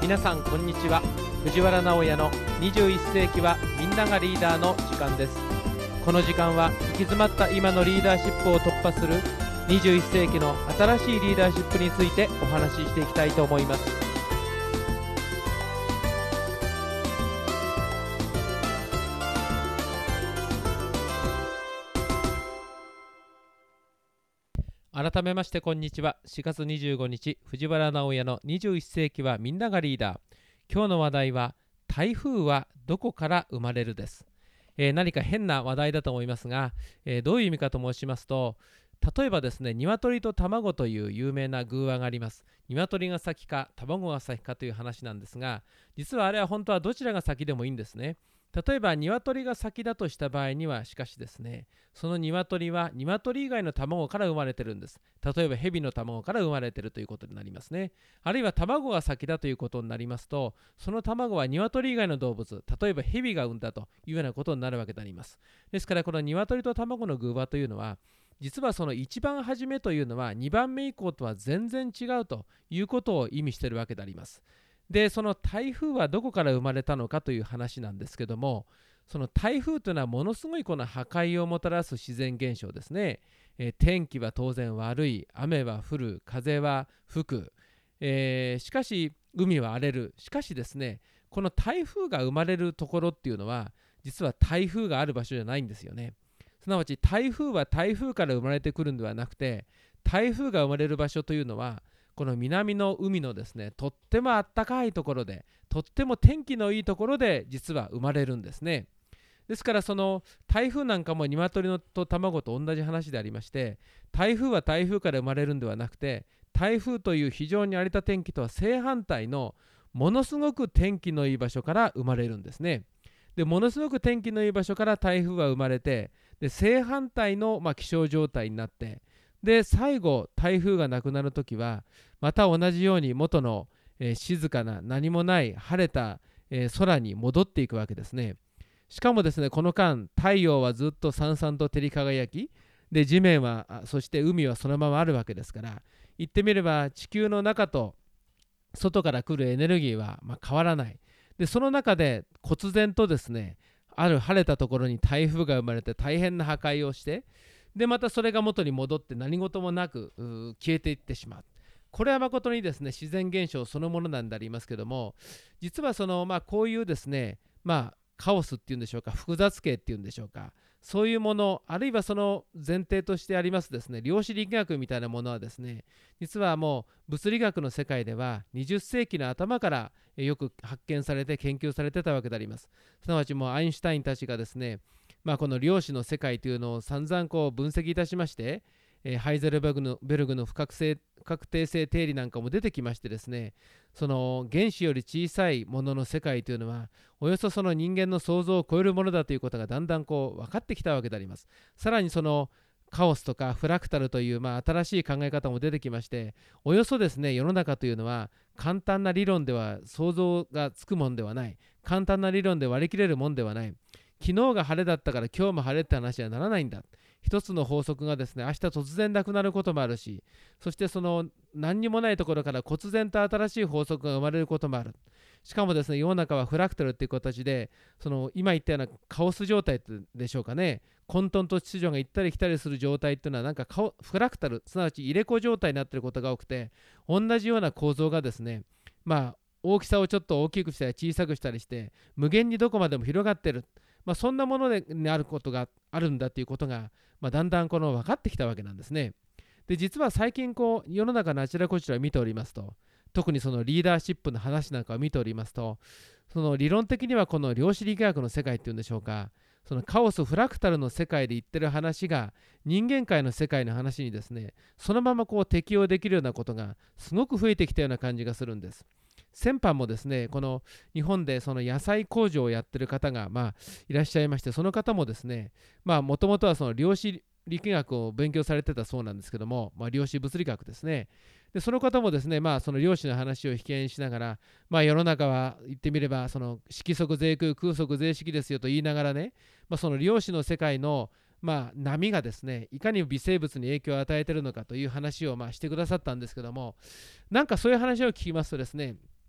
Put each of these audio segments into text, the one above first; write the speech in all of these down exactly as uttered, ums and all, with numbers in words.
皆さんこんにちは。藤原直哉のにじゅういっ世紀はみんながリーダーの時間です。この時間は行き詰まった今のリーダーシップを突破するにじゅういっ世紀の新しいリーダーシップについてお話ししていきたいと思います。改めましてこんにちは。しがつにじゅうごにち、藤原直哉のにじゅういっ世紀はみんながリーダー。今日の話題は、台風はどこから生まれるです。えー、何か変な話題だと思いますが、えー、どういう意味かと申しますと、例えばですね、鶏と卵という有名な寓話があります。鶏が先か卵が先かという話なんですが、実はあれは本当はどちらが先でもいいんですね。例えば鶏が先だとした場合にはしかしですね、その鶏は鶏以外の卵から生まれてるんです。例えば蛇の卵から生まれてるということになりますね。あるいは卵が先だということになりますと、その卵は鶏以外の動物、例えば蛇が産んだというようなことになるわけであります。ですからこの鶏と卵の寓話というのは、実はその一番初めというのはにばんめ以降とは全然違うということを意味しているわけであります。で、その台風はどこから生まれたのかという話なんですけども、その台風というのはものすごいこの破壊をもたらす自然現象ですね。えー天気は当然悪い、雨は降る、風は吹く、えーしかし海は荒れる。しかしですね、この台風が生まれるところっていうのは実は台風がある場所じゃないんですよね。すなわち台風は台風から生まれてくるんではなくて、台風が生まれる場所というのはこの南の海のですね、とってもあったかいところで、とっても天気のいいところで実は生まれるんですね。ですからその台風なんかも鶏のと卵と同じ話でありまして、台風は台風から生まれるんではなくて、台風という非常に荒れた天気とは正反対のものすごく天気のいい場所から生まれるんですね。で、ものすごく天気のいい場所から台風は生まれて、で正反対の、まあ、気象状態になって、で最後台風がなくなるときはまた同じように元の、えー静かな何もない晴れた、えー空に戻っていくわけですね。しかもですね、この間太陽はずっとさんさんと照り輝きで、地面はあそして海はそのままあるわけですから、言ってみれば地球の中と外から来るエネルギーは、まあ、変わらない。でその中で忽然とですね、ある晴れたところに台風が生まれて大変な破壊をして、でまたそれが元に戻って何事もなく消えていってしまう。これは誠にですね、自然現象そのものなんでありますけども、実はその、まあ、こういうですね、まあ、カオスっていうんでしょうか、複雑系っていうんでしょうか、そういうもの、あるいはその前提としてありますですね、量子力学みたいなものはですね、実はもう物理学の世界ではにじゅっ世紀の頭からよく発見されて研究されてたわけであります。すなわちもうアインシュタインたちがですね、まあ、この量子の世界というのを散々こう分析いたしまして、えーハイゼルベルグのベルグの不確性不確定性定理なんかも出てきましてですね、その原子より小さいものの世界というのはおよそその人間の想像を超えるものだということがだんだんこう分かってきたわけであります。さらにそのカオスとかフラクタルという、まあ、新しい考え方も出てきまして、およそですね、世の中というのは簡単な理論では想像がつくもんではない、簡単な理論で割り切れるもんではない、昨日が晴れだったから今日も晴れって話にはならないんだ。一つの法則がですね、明日突然なくなることもあるし、そしてその何にもないところから忽然と新しい法則が生まれることもある。しかもですね、世の中はフラクタルっていう形で、その今言ったようなカオス状態でしょうかね、混沌と秩序が行ったり来たりする状態っていうのはなんかカオフラクタル、すなわち入れ子状態になっていることが多くて、同じような構造がですね、まあ大きさをちょっと大きくしたり小さくしたりして無限にどこまでも広がっている、まあ、そんなものであることがあるんだということが、まあ、だんだんこの分かってきたわけなんですね。で実は最近こう世の中のあちらこちらを見ておりますと、特にそのリーダーシップの話なんかを見ておりますと、その理論的にはこの量子力学の世界っていうんでしょうか、そのカオスフラクタルの世界で言ってる話が人間界の世界の話にですね、そのままこう適用できるようなことがすごく増えてきたような感じがするんです。先般もですね、この日本でその野菜工場をやってる方がまあいらっしゃいまして、その方もですね、まあもともとはその量子力学を勉強されてたそうなんですけども、まあ、量子物理学ですね。でその方もですね、まあその量子の話を引き合いにしながら、まあ世の中は言ってみればその色即是空空即是色ですよと言いながらね、まあ、その量子の世界のまあ波がですね、いかに微生物に影響を与えているのかという話をまあしてくださったんですけども、なんかそういう話を聞きますとですね、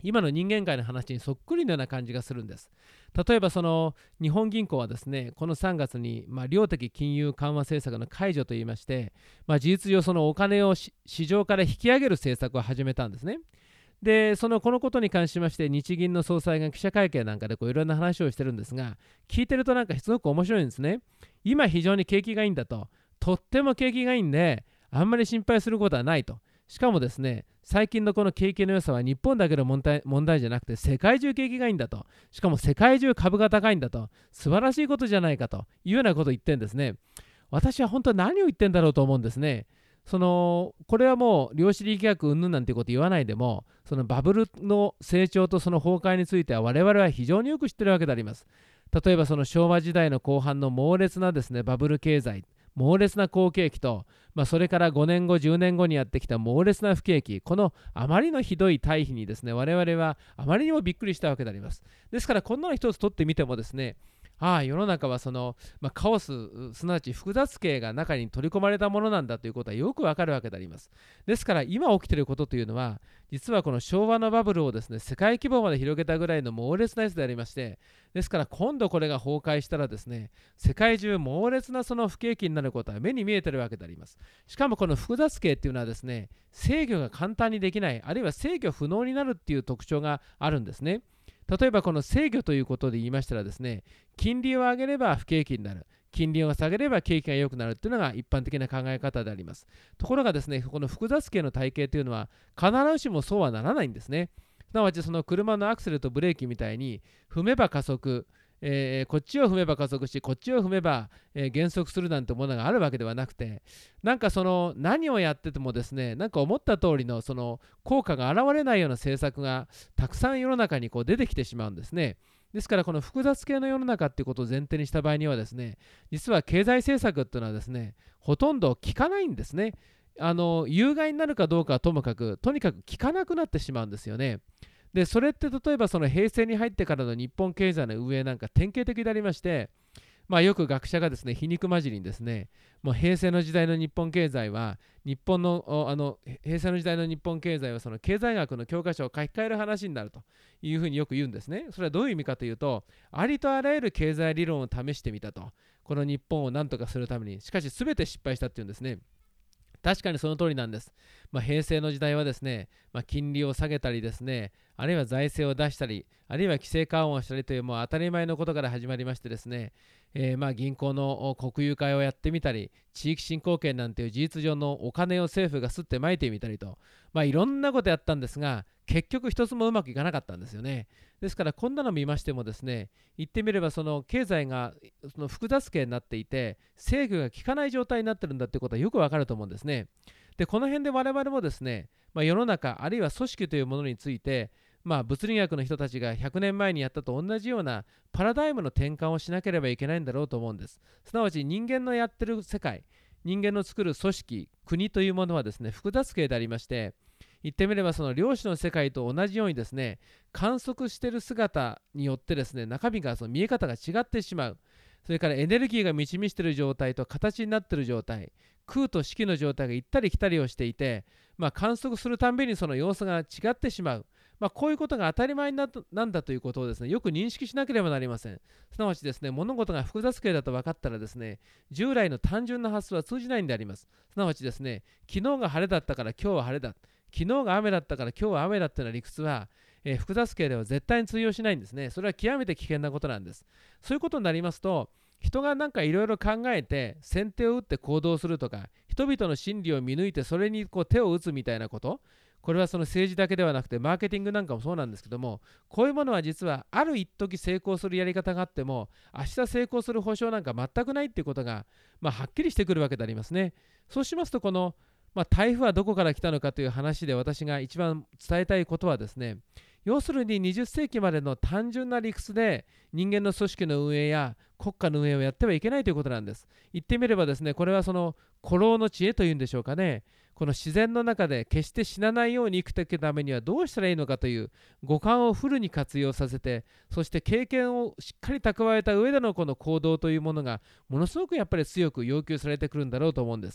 今の人間界の話にそっくりのような感じがするんです。例えばその日本銀行はですね、このさんがつに、まあ、量的金融緩和政策の解除といいまして、まあ、事実上そのお金を市場から引き上げる政策を始めたんですね。で、そのこのことに関しまして日銀の総裁が記者会見なんかでこういろんな話をしてるんですが、聞いてるとなんかすごく面白いんですね。今非常に景気がいいんだと、とっても景気がいいんであんまり心配することはないと。しかもですね、最近のこの景気の良さは日本だけの問題、問題じゃなくて世界中景気がいいんだと。しかも世界中株が高いんだと。素晴らしいことじゃないかというようなことを言ってるんですね。私は本当に何を言ってんだろうと思うんですね。そのこれはもう量子力学云々なんてこと言わないでも、そのバブルの成長とその崩壊については我々は非常によく知ってるわけであります。例えばその昭和時代の後半の猛烈なですねバブル経済、猛烈な好景気と、まあ、それからごねんごじゅうねんごにやってきた猛烈な不景気、このあまりのひどい対比にですね我々はあまりにもびっくりしたわけであります。ですからこんなの一つ取ってみてもですね、ああ世の中はその、まあ、カオスすなわち複雑系が中に取り込まれたものなんだということはよくわかるわけであります。ですから今起きていることというのは実はこの昭和のバブルをですね世界規模まで広げたぐらいの猛烈なやつでありまして、ですから今度これが崩壊したらですね世界中猛烈なその不景気になることは目に見えているわけであります。しかもこの複雑系っていうのはですね制御が簡単にできない、あるいは制御不能になるっていう特徴があるんですね。例えばこの制御ということで言いましたらですね、金利を上げれば不景気になる、金利を下げれば景気が良くなるっていうのが一般的な考え方であります。ところがですね、この複雑系の体系というのは必ずしもそうはならないんですね。すなわちその車のアクセルとブレーキみたいに踏めば加速、えーこっちを踏めば加速し、こっちを踏めば、えー減速するなんてものがあるわけではなくて、なんかその何をやっててもですね、なんか思った通りのその効果が現れないような政策がたくさん世の中にこう出てきてしまうんですね。ですからこの複雑系の世の中っていうことを前提にした場合にはですね、実は経済政策っていうのはですね、ほとんど効かないんですね。あの有害になるかどうかはともかく、とにかく効かなくなってしまうんですよね。でそれって例えばその平成に入ってからの日本経済の運営なんか典型的でありまして、まあ、よく学者がですね皮肉交じりにですね、もう平成の時代の日本経済は日本のあの平成の時代の日本経済はその経済学の教科書を書き換える話になるというふうによく言うんですね。それはどういう意味かというと、ありとあらゆる経済理論を試してみたと、この日本を何とかするために、しかし全て失敗したっていうんですね。確かにその通りなんです。まあ、平成の時代はですね、まあ、金利を下げたりですね、あるいは財政を出したり、あるいは規制緩和をしたりというもう当たり前のことから始まりましてですね、えーまあ銀行の国有化をやってみたり、地域振興券なんていう事実上のお金を政府が吸ってまいてみたりと、まあ、いろんなことやったんですが、結局一つもうまくいかなかったんですよね。ですからこんなの見ましてもですね、言ってみればその経済がその複雑系になっていて制御が効かない状態になってるんだってことはよくわかると思うんですね。でこの辺で我々もですね、まあ、世の中あるいは組織というものについて、まあ、物理学の人たちがひゃくねんまえにやったと同じようなパラダイムの転換をしなければいけないんだろうと思うんです。すなわち人間のやってる世界、人間の作る組織、国というものはですね複雑系でありまして、言ってみればその量子の世界と同じようにですね、観測している姿によってですね中身がその見え方が違ってしまう。それからエネルギーが満ち満ちている状態と形になっている状態、空と色の状態が行ったり来たりをしていて、まあ、観測するたんびにその様子が違ってしまう、まあ、こういうことが当たり前なんだということをですねよく認識しなければなりません。すなわちですね、物事が複雑系だと分かったらですね、従来の単純な発想は通じないんであります。すなわちですね、昨日が晴れだったから今日は晴れだ、昨日が雨だったから今日は雨だったような理屈は、えー複雑系では絶対に通用しないんですね。それは極めて危険なことなんです。そういうことになりますと、人がなんかいろいろ考えて先手を打って行動するとか、人々の心理を見抜いてそれにこう手を打つみたいなこと、これはその政治だけではなくてマーケティングなんかもそうなんですけども、こういうものは実はある一時成功するやり方があっても明日成功する保証なんか全くないっていうことが、まあ、はっきりしてくるわけでありますね。そうしますとこの、まあ、台風はどこから来たのかという話で私が一番伝えたいことはですね、要するににじゅっ世紀までの単純な理屈で人間の組織の運営や国家の運営をやってはいけないということなんです。言ってみればですね、これはその古老の知恵というんでしょうかね、この自然の中で決して死なないように生きていくためにはどうしたらいいのかという五感をフルに活用させて、そして経験をしっかり蓄えた上でのこの行動というものがものすごくやっぱり強く要求されてくるんだろうと思うんです。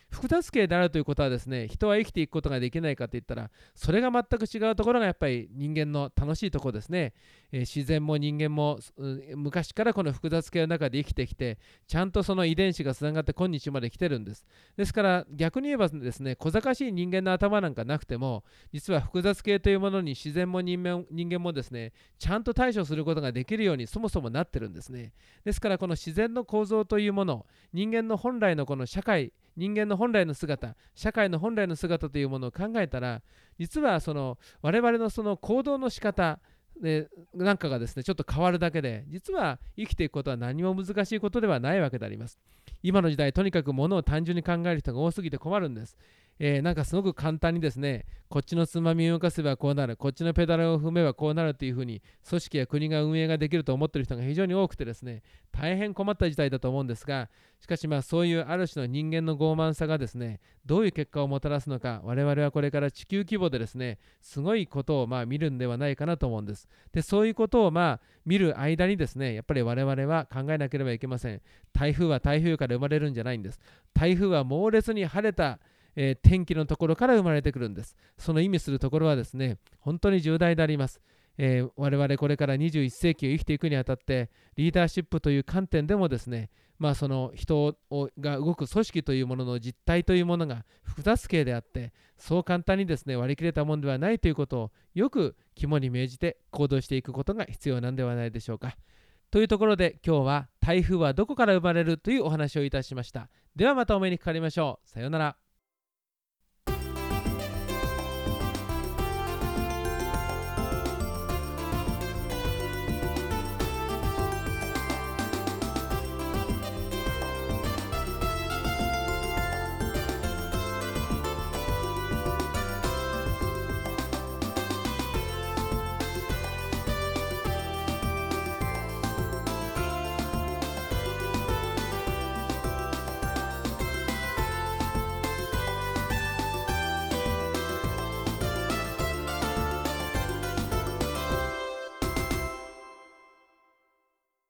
複雑形であるということはですね、人は生きていくことができないかといったら、それが全く違うところがやっぱり人間の楽しいところですね。えー自然も人間も昔からこの複雑形の中で生きてきて、ちゃんとその遺伝子がつながって今日まで来てるんです。ですから逆に言えばですね、小賢しい人間の頭なんかなくても、実は複雑形というものに自然も人間人間もですね、ちゃんと対処することができるようにそもそもなってるんですね。ですからこの自然の構造というもの、人間の本来のこの社会、人間の本来の姿、社会の本来の姿というものを考えたら、実はその我々のその行動の仕方でなんかがですね、ちょっと変わるだけで、実は生きていくことは何も難しいことではないわけであります。今の時代、とにかくものを単純に考える人が多すぎて困るんです。えーなんかすごく簡単にですね、こっちのつまみを動かせばこうなる、こっちのペダルを踏めばこうなるというふうに、組織や国が運営ができると思っている人が非常に多くてですね、大変困った事態だと思うんですが、しかしまあそういうある種の人間の傲慢さがですね、どういう結果をもたらすのか、我々はこれから地球規模でですね、すごいことをまあ見るんではないかなと思うんです。で、そういうことをまあ見る間にですね、やっぱり我々は考えなければいけません。台風は台風から生まれるんじゃないんです。台風は猛烈に晴れた、えー天気のところから生まれてくるんです。その意味するところはですね、本当に重大であります。えー我々これからにじゅういっ世紀を生きていくにあたって、リーダーシップという観点でもですね、まあその人をが動く組織というものの実態というものが複雑形であって、そう簡単にですね、割り切れたものではないということをよく肝に銘じて行動していくことが必要なんではないでしょうか。というところで今日は台風はどこから生まれるというお話をいたしました。ではまたお目にかかりましょう。さようなら。